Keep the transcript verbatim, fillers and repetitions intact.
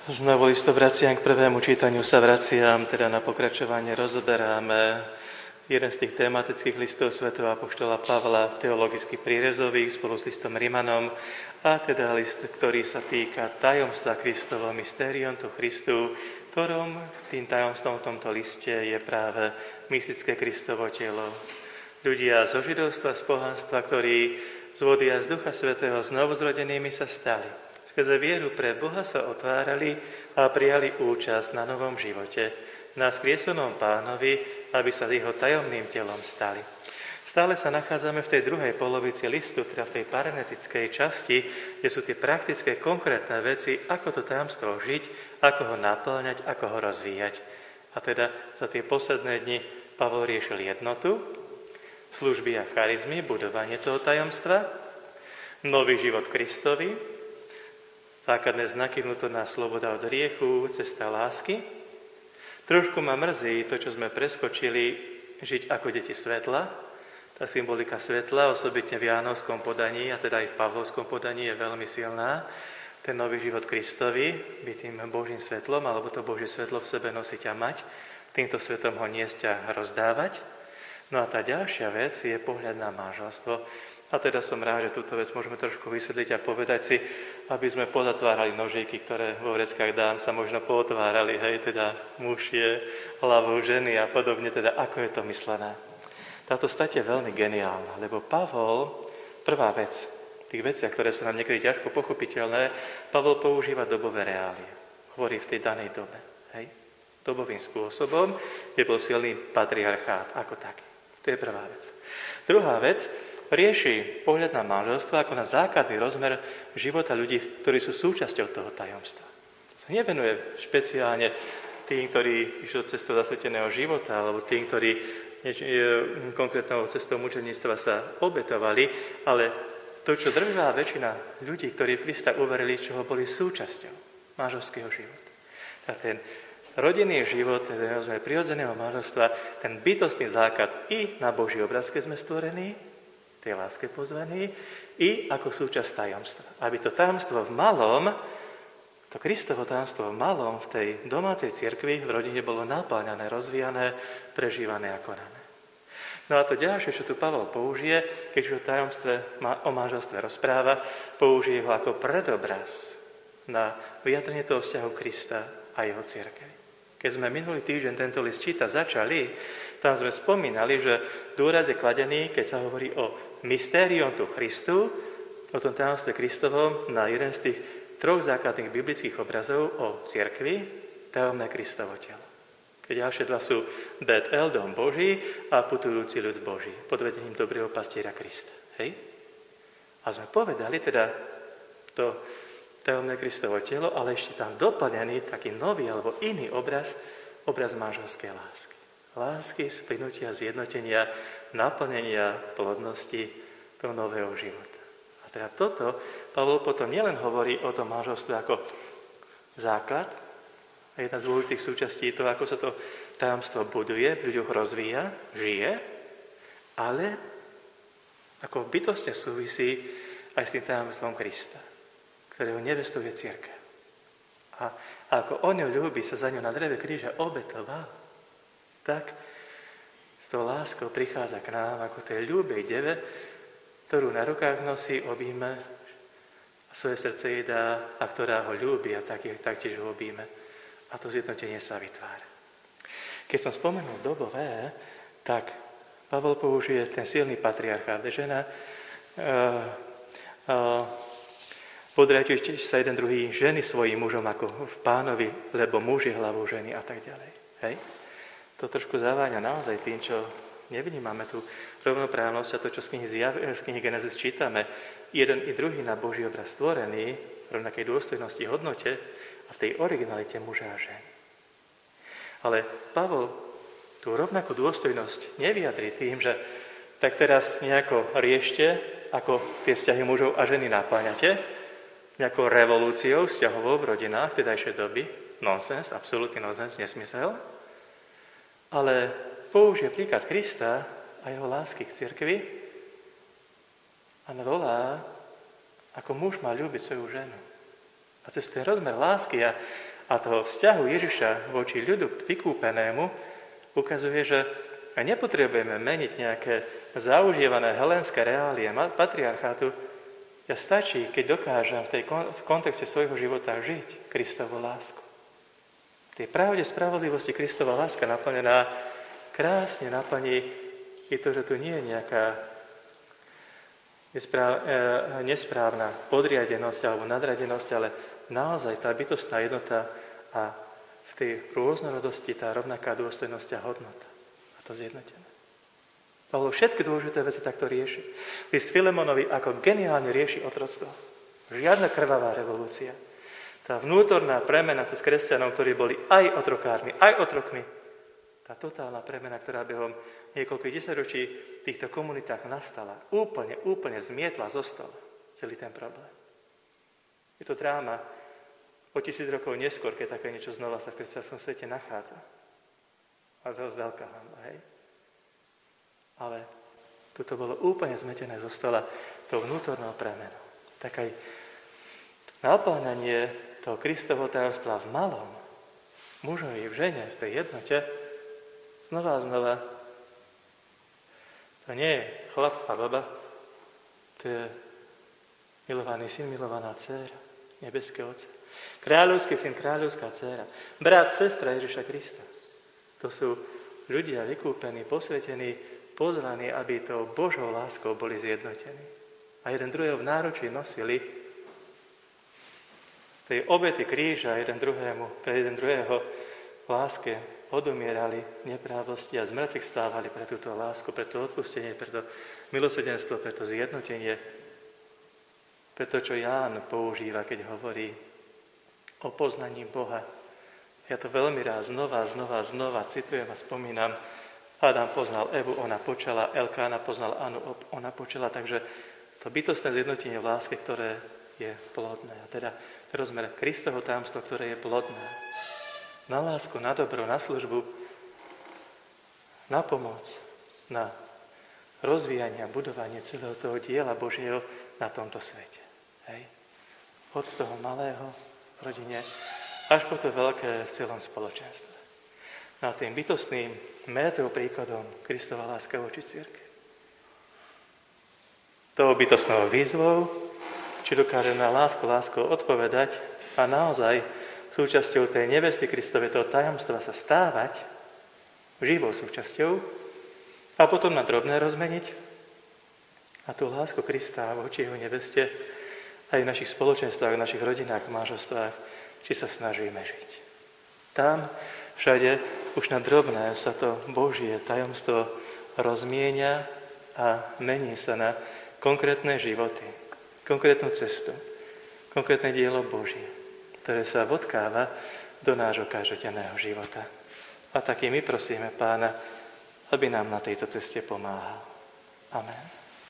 Znovu listo vraciam k prvému čítaniu sa vraciam, teda na pokračovanie rozoberáme jeden z tých tematických listov svätého apoštola Pavla, teologicky prírezových, spolu s listom Rimanom, a teda list, ktorý sa týka tajomstva Kristovo, mysterium to Christu, ktorom tým tajomstvom v tomto liste je práve mystické Kristovo telo. Ľudia zo židovstva, z pohanstva, ktorí z vody a z Ducha Svätého znovuzrodenými sa stali. Skrze vieru pre Boha sa otvárali a prijali účasť na novom živote, na skriesenom Pánovi, aby sa jeho tajomným telom stali. Stále sa nachádzame v tej druhej polovici listu, teda v tej parenetickej časti, kde sú tie praktické, konkrétne veci, ako to tajomstvo žiť, ako ho naplňať, ako ho rozvíjať. A teda za tie posledné dni Pavol riešil jednotu, služby a charizmy, budovanie toho tajomstva, nový život Kristovi, základné znaky, vnútorná sloboda od hriechu, cesta lásky. Trošku ma mrzí to, čo sme preskočili, žiť ako deti svetla. Tá symbolika svetla, osobitne v Jánovskom podaní, a teda aj v Pavlovskom podaní, je veľmi silná. Ten nový život Kristovi, byť tým Božím svetlom, alebo to Božie svetlo v sebe nosiť a mať, týmto svetom ho niesť a rozdávať. No a tá ďalšia vec je pohľad na manželstvo. A teda som rád, že túto vec môžeme trošku vysvetliť a povedať si, aby sme pozatvárali nožíky, ktoré vo vreckách dám sa možno pootvárali, hej, teda muž je hlavou ženy a podobne, teda ako je to myslené. Táto stať je veľmi geniálna, lebo Pavol, prvá vec, v tých veciach, ktoré sú nám niekedy ťažko pochopiteľné, Pavol používa dobové reálie. Hovorí v tej danej dobe, hej, dobovým spôsobom, kde bol silný patriarchát ako taký. To je prvá vec. Druhá vec, rieši pohľad na manželstvo ako na základný rozmer života ľudí, ktorí sú súčasťou toho tajomstva. Sa nevenuje špeciálne tým, ktorí išli cestou zasveteného života, alebo tým, ktorí nieč- konkrétnou cestou mučeníctva sa obetovali, ale to, čo drvivá väčšina ľudí, ktorí v Krista uverili, čoho boli súčasťou manželského života. A ten rodinný život, ten rozmer prirodzeného manželstva, ten bytostný základ i na Boží obraz, keď sme stvorení, tej láske pozvaní, i ako súčasť tajomstva. Aby to tajomstvo v malom, to Kristovo tajomstvo v malom, v tej domácej cirkvi, v rodine bolo naplňané, rozvíjané, prežívané a konané. No a to ďalšie, čo tu Pavol použije, keď o tajomstve, o manželstve rozpráva, použije ho ako predobraz na vyjadrenie toho vzťahu Krista a jeho cirkevi. Keď sme minulý týždeň tento list čítať začali, tam sme spomínali, že dôraz je kladený, keď sa hovorí o mystérium tu Christu, o tom tajomstve Kristovom, na jeden z tých troch základných biblických obrazov o cirkvi, tajomné Kristovo telo. Keď ďalšie dva sú Bet El, dom Boží, a putujúci ľud Boží, pod vedením dobrého pastiera Krista. Hej? A sme povedali teda to tajomné Kristovo telo, ale ešte tam doplnený taký nový alebo iný obraz, obraz manželskej lásky. Lásky, splynutia, zjednotenia, naplnenia plodnosti toho nového života. A teda toto Pavol potom nielen hovorí o tom manželstve ako základ, a jedna z dôležitých súčastí toho, ako sa to tajomstvo buduje, v ľuďoch rozvíja, žije, ale ako bytostne súvisí aj s tým tajomstvom Krista, ktorého nevestou je cirkev. A ako on ňu ľúbi, sa za ňu na dreve kríža obetoval, tak s tou láskou prichádza k nám ako tej ľúbej deve, ktorú na rukách nosí, objíme a svoje srdce jej dá, a ktorá ho ľúbi a tak, taktiež ho objíme. A to zjednotenie sa vytvára. Keď som spomenul dobové, tak Pavol použije ten silný patriarchát, žena uh, uh, podriadujte sa jeden druhý ženy svojim mužom ako v Pánovi, lebo muž je hlavou ženy a tak ďalej. Hej? To trošku zaváňa naozaj tým, čo nevnímame tú rovnoprávnosť a to, čo z knihy, Zjav, z knihy Genesis čítame. Jeden i druhý na Boží obraz stvorený, v rovnakej dôstojnosti, hodnote a v tej originalite muža a ženy. Ale Pavol tú rovnakú dôstojnosť nevyjadrí tým, že tak teraz nejako riešte, ako tie vzťahy mužov a ženy napáňate, nejakou revolúciou vzťahovou v rodinách vtedajšej doby. Nonsens, absolútny nonsens, nesmysel. Ale použije príklad Krista a jeho lásky k cirkvi a volá, ako muž má ľúbiť svoju ženu. A cez ten rozmer lásky a, a toho vzťahu Ježiša voči ľudu vykúpenému ukazuje, že nepotrebujeme meniť nejaké zaužívané helénske reálie patriarchátu. Ja stačí, keď dokážem v, tej, v kontexte svojho života žiť Kristovu lásku. V tej pravde spravodlivosti Kristova láska naplnená krásne naplní i to, že tu nie je nejaká nespráv, e, nesprávna podriadenosť alebo nadradenosť, ale naozaj tá bytostná jednota a v tej rôznorodosti tá rovnaká dôstojnosť a hodnota. A to zjednotené. Pavol všetky dôležité veci takto rieši. List Filemonovi ako geniálne rieši otroctvo. Žiadna krvavá revolúcia. Tá vnútorná premena cez kresťanov, ktorí boli aj otrokármi, aj otrokmi. Tá totálna premena, ktorá behom niekoľkých desaťročí v týchto komunitách nastala. Úplne, úplne zmietla zo stola celý ten problém. Je to dráma o tisíc rokov neskôr, keď také niečo znova sa v kresťanskom svete nachádza. A dosť veľká hanba, hej? Ale toto bolo úplne zmetené zo stola tou vnútornou premenou. Tak aj naplňanie toho Kristovho tajomstva v malom, mužovi, v žene, v tej jednote, znova a znova, to nie je chlap a baba, to je milovaný syn, milovaná dcéra nebeského Otca. Kráľovský syn, kráľovská dcéra. Brat, sestra Ježiša Krista. To sú ľudia vykúpení, posvetení, pozvaní, aby tou Božou láskou boli zjednotení. A jeden druhého v náručí nosili tej obety kríža jeden druhému, pre jeden druhého v láske odumierali neprávosti a z mŕtvych stávali pre túto lásku, pre to odpustenie, pre to milosrdenstvo, pre to zjednotenie, pre to, čo Ján používa, keď hovorí o poznaní Boha. Ja to veľmi rád znova, znova, znova citujem a spomínam. Adam poznal Evu, ona počala, Elkána poznal Anu, ona počala, takže to bytostné zjednotenie v láske, ktoré je plodné. A teda rozmer Kristovho tajomstva, ktoré je plodné. Na lásku, na dobro, na službu, na pomoc, na rozvíjanie a budovanie celého toho diela Božieho na tomto svete. Hej. Od toho malého v rodine až po to veľké v celom spoločenstve. No a tým bytostným métou príkladom Kristova láska voči cirkvi. Tou bytostnou výzvou, či dokáže na lásku láskou odpovedať a naozaj súčasťou tej nevesty Kristovej, toho tajomstva sa stávať živou súčasťou a potom na drobné rozmeniť a tú lásku Krista voči jeho neveste aj v našich spoločenstvách, v našich rodinách, v manželstvách, či sa snažíme žiť. Tam všade už na drobné sa to Božie tajomstvo rozmienia a mení sa na konkrétne životy, konkrétnu cestu, konkrétne dielo Božie, ktoré sa vodkáva do nášho každodenného života. A taký my prosíme Pána, aby nám na tejto ceste pomáhal. Amen.